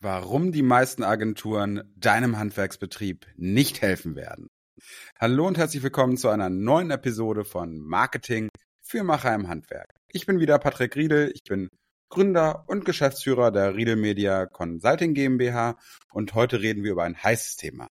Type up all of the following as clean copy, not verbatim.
Warum die meisten Agenturen deinem Handwerksbetrieb nicht helfen werden. Hallo und herzlich willkommen zu einer neuen Episode von Marketing für Macher im Handwerk. Ich bin wieder Patrick Riedel, ich bin Gründer und Geschäftsführer der Riedel Media Consulting GmbH und heute reden wir über ein heißes Thema.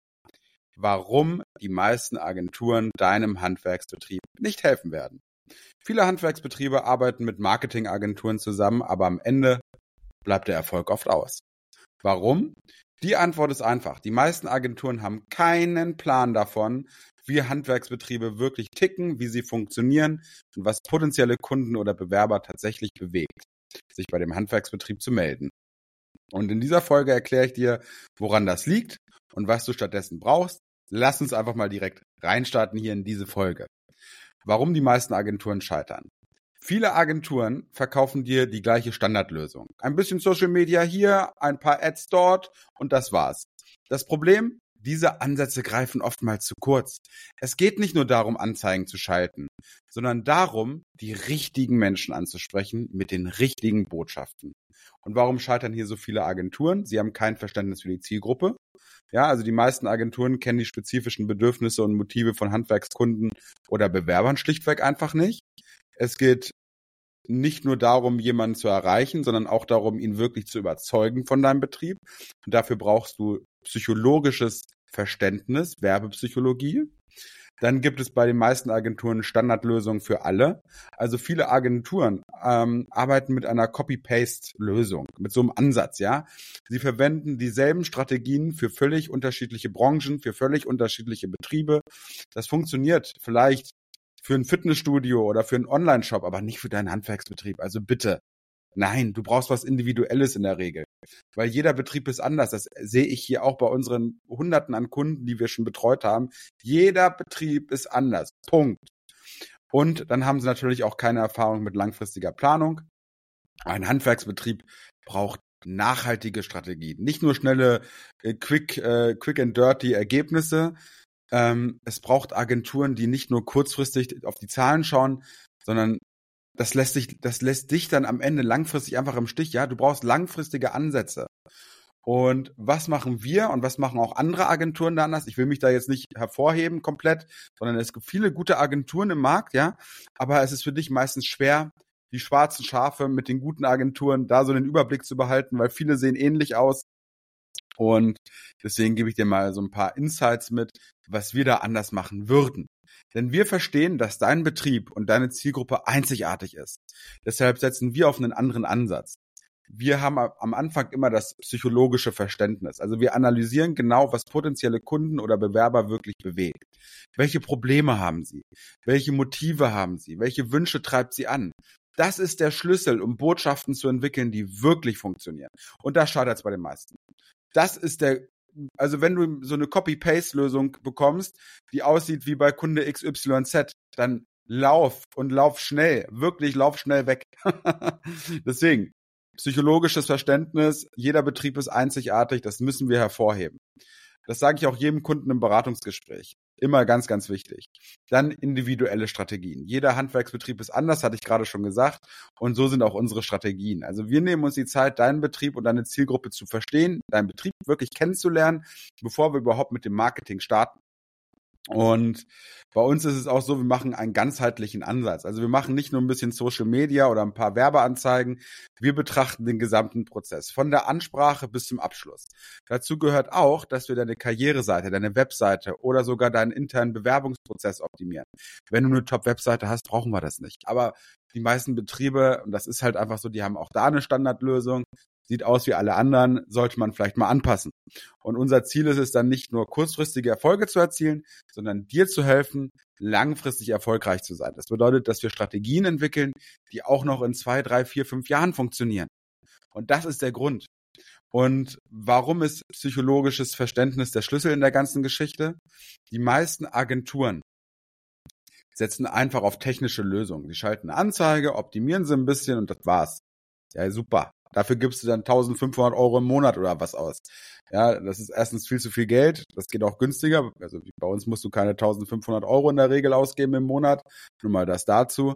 Warum die meisten Agenturen deinem Handwerksbetrieb nicht helfen werden. Viele Handwerksbetriebe arbeiten mit Marketingagenturen zusammen, aber am Ende bleibt der Erfolg oft aus. Warum? Die Antwort ist einfach. Die meisten Agenturen haben keinen Plan davon, wie Handwerksbetriebe wirklich ticken, wie sie funktionieren und was potenzielle Kunden oder Bewerber tatsächlich bewegt, sich bei dem Handwerksbetrieb zu melden. Und in dieser Folge erkläre ich dir, woran das liegt und was du stattdessen brauchst. Lass uns einfach mal direkt reinstarten hier in diese Folge. Warum die meisten Agenturen scheitern. Viele Agenturen verkaufen dir die gleiche Standardlösung. Ein bisschen Social Media hier, ein paar Ads dort und das war's. Das Problem? Diese Ansätze greifen oftmals zu kurz. Es geht nicht nur darum, Anzeigen zu schalten, sondern darum, die richtigen Menschen anzusprechen mit den richtigen Botschaften. Und warum scheitern hier so viele Agenturen? Sie haben kein Verständnis für die Zielgruppe. Ja, also die meisten Agenturen kennen die spezifischen Bedürfnisse und Motive von Handwerkskunden oder Bewerbern schlichtweg einfach nicht. Es geht nicht nur darum, jemanden zu erreichen, sondern auch darum, ihn wirklich zu überzeugen von deinem Betrieb. Und dafür brauchst du psychologisches Verständnis, Werbepsychologie. Dann gibt es bei den meisten Agenturen Standardlösungen für alle. Also viele Agenturen arbeiten mit einer Copy-Paste-Lösung, mit so einem Ansatz, ja. Sie verwenden dieselben Strategien für völlig unterschiedliche Branchen, für völlig unterschiedliche Betriebe. Das funktioniert vielleicht für ein Fitnessstudio oder für einen Online-Shop, aber nicht für deinen Handwerksbetrieb. Also bitte, nein, du brauchst was Individuelles in der Regel. Weil jeder Betrieb ist anders. Das sehe ich hier auch bei unseren Hunderten an Kunden, die wir schon betreut haben. Jeder Betrieb ist anders. Punkt. Und dann haben sie natürlich auch keine Erfahrung mit langfristiger Planung. Ein Handwerksbetrieb braucht nachhaltige Strategien. Nicht nur schnelle, quick and dirty Ergebnisse. Es braucht Agenturen, die nicht nur kurzfristig auf die Zahlen schauen, sondern das lässt dich dann am Ende langfristig einfach im Stich. Ja, du brauchst langfristige Ansätze. Und was machen wir und was machen auch andere Agenturen da anders? Ich will mich da jetzt nicht hervorheben komplett, sondern es gibt viele gute Agenturen im Markt, ja. Aber es ist für dich meistens schwer, die schwarzen Schafe mit den guten Agenturen da so den Überblick zu behalten, weil viele sehen ähnlich aus. Und deswegen gebe ich dir mal so ein paar Insights mit, was wir da anders machen würden. Denn wir verstehen, dass dein Betrieb und deine Zielgruppe einzigartig ist. Deshalb setzen wir auf einen anderen Ansatz. Wir haben am Anfang immer das psychologische Verständnis. Also wir analysieren genau, was potenzielle Kunden oder Bewerber wirklich bewegt. Welche Probleme haben sie? Welche Motive haben sie? Welche Wünsche treibt sie an? Das ist der Schlüssel, um Botschaften zu entwickeln, die wirklich funktionieren. Und da scheitert es bei den meisten. Das ist also wenn du so eine Copy-Paste-Lösung bekommst, die aussieht wie bei Kunde XYZ, dann lauf schnell, wirklich lauf schnell weg. Deswegen, psychologisches Verständnis, jeder Betrieb ist einzigartig, das müssen wir hervorheben. Das sage ich auch jedem Kunden im Beratungsgespräch. Immer ganz, ganz wichtig. Dann individuelle Strategien. Jeder Handwerksbetrieb ist anders, hatte ich gerade schon gesagt. Und so sind auch unsere Strategien. Also wir nehmen uns die Zeit, deinen Betrieb und deine Zielgruppe zu verstehen, deinen Betrieb wirklich kennenzulernen, bevor wir überhaupt mit dem Marketing starten. Und bei uns ist es auch so, wir machen einen ganzheitlichen Ansatz. Also wir machen nicht nur ein bisschen Social Media oder ein paar Werbeanzeigen. Wir betrachten den gesamten Prozess, von der Ansprache bis zum Abschluss. Dazu gehört auch, dass wir deine Karriereseite, deine Webseite oder sogar deinen internen Bewerbungsprozess optimieren. Wenn du eine Top-Webseite hast, brauchen wir das nicht. Aber die meisten Betriebe, und das ist halt einfach so, die haben auch da eine Standardlösung, sieht aus wie alle anderen, sollte man vielleicht mal anpassen. Und unser Ziel ist es dann nicht nur kurzfristige Erfolge zu erzielen, sondern dir zu helfen, langfristig erfolgreich zu sein. Das bedeutet, dass wir Strategien entwickeln, die auch noch in 2, 3, 4, 5 Jahren funktionieren. Und das ist der Grund. Und warum ist psychologisches Verständnis der Schlüssel in der ganzen Geschichte? Die meisten Agenturen setzen einfach auf technische Lösungen. Die schalten eine Anzeige, optimieren sie ein bisschen und das war's. Ja, super. Dafür gibst du dann 1.500 € im Monat oder was aus. Ja, das ist erstens viel zu viel Geld. Das geht auch günstiger. Also bei uns musst du keine 1.500 € in der Regel ausgeben im Monat. Nur mal das dazu.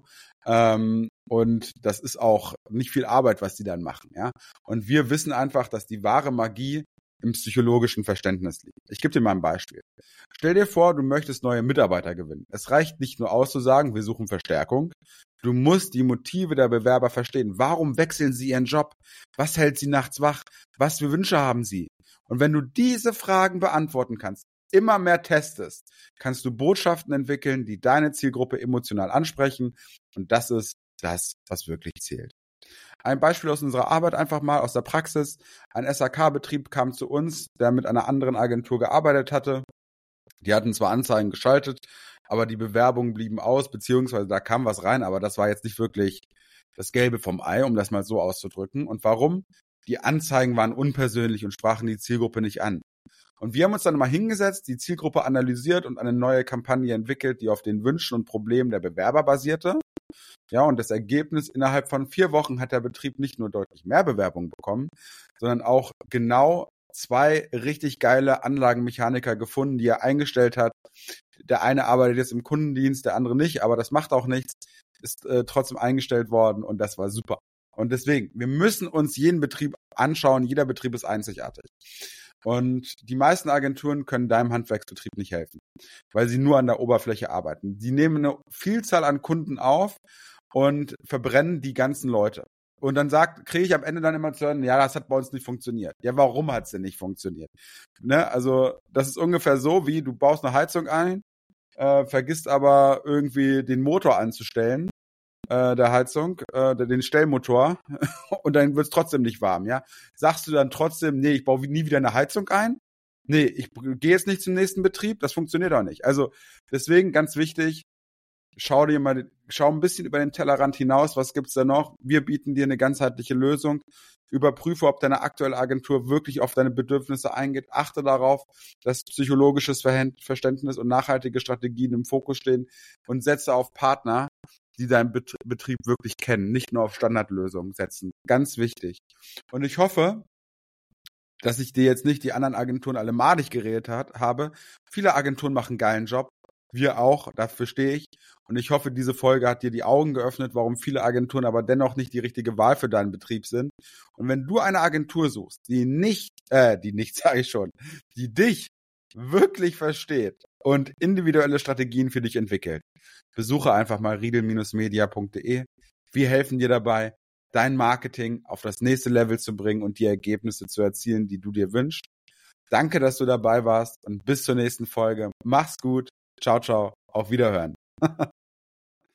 Und das ist auch nicht viel Arbeit, was die dann machen. Ja, und wir wissen einfach, dass die wahre Magie im psychologischen Verständnis liegt. Ich gebe dir mal ein Beispiel. Stell dir vor, du möchtest neue Mitarbeiter gewinnen. Es reicht nicht nur auszusagen, wir suchen Verstärkung. Du musst die Motive der Bewerber verstehen. Warum wechseln sie ihren Job? Was hält sie nachts wach? Was für Wünsche haben sie? Und wenn du diese Fragen beantworten kannst, immer mehr testest, kannst du Botschaften entwickeln, die deine Zielgruppe emotional ansprechen. Und das ist das, was wirklich zählt. Ein Beispiel aus unserer Arbeit einfach mal, aus der Praxis. Ein SAK-Betrieb kam zu uns, der mit einer anderen Agentur gearbeitet hatte. Die hatten zwar Anzeigen geschaltet, aber die Bewerbungen blieben aus, beziehungsweise da kam was rein, aber das war jetzt nicht wirklich das Gelbe vom Ei, um das mal so auszudrücken. Und warum? Die Anzeigen waren unpersönlich und sprachen die Zielgruppe nicht an. Und wir haben uns dann mal hingesetzt, die Zielgruppe analysiert und eine neue Kampagne entwickelt, die auf den Wünschen und Problemen der Bewerber basierte. Ja, und das Ergebnis, innerhalb von 4 Wochen hat der Betrieb nicht nur deutlich mehr Bewerbungen bekommen, sondern auch genau 2 richtig geile Anlagenmechaniker gefunden, die er eingestellt hat. Der eine arbeitet jetzt im Kundendienst, der andere nicht, aber das macht auch nichts, ist trotzdem eingestellt worden und das war super. Und deswegen, wir müssen uns jeden Betrieb anschauen, jeder Betrieb ist einzigartig. Und die meisten Agenturen können deinem Handwerksbetrieb nicht helfen, weil sie nur an der Oberfläche arbeiten. Die nehmen eine Vielzahl an Kunden auf und verbrennen die ganzen Leute. Und dann kriege ich am Ende dann immer zu hören, ja, das hat bei uns nicht funktioniert. Ja, warum hat es denn nicht funktioniert? Ne? Also das ist ungefähr so, wie du baust eine Heizung ein, vergisst aber irgendwie den Motor anzustellen, der Heizung, den Stellmotor, und dann wird es trotzdem nicht warm, ja? Sagst du dann trotzdem, nee, ich baue nie wieder eine Heizung ein? Nee, ich gehe jetzt nicht zum nächsten Betrieb, das funktioniert auch nicht. Also deswegen ganz wichtig, schau ein bisschen über den Tellerrand hinaus, was gibt's da noch? Wir bieten dir eine ganzheitliche Lösung. Überprüfe, ob deine aktuelle Agentur wirklich auf deine Bedürfnisse eingeht. Achte darauf, dass psychologisches Verständnis und nachhaltige Strategien im Fokus stehen und setze auf Partner, die deinen Betrieb wirklich kennen, nicht nur auf Standardlösungen setzen. Ganz wichtig. Und ich hoffe, dass ich dir jetzt nicht die anderen Agenturen alle madig geredet habe. Viele Agenturen machen einen geilen Job. Wir auch, dafür stehe ich. Und ich hoffe, diese Folge hat dir die Augen geöffnet, warum viele Agenturen aber dennoch nicht die richtige Wahl für deinen Betrieb sind. Und wenn du eine Agentur suchst, die dich wirklich versteht und individuelle Strategien für dich entwickelt, besuche einfach mal riedel-media.de. Wir helfen dir dabei, dein Marketing auf das nächste Level zu bringen und die Ergebnisse zu erzielen, die du dir wünschst. Danke, dass du dabei warst und bis zur nächsten Folge. Mach's gut. Ciao, ciao. Auf Wiederhören.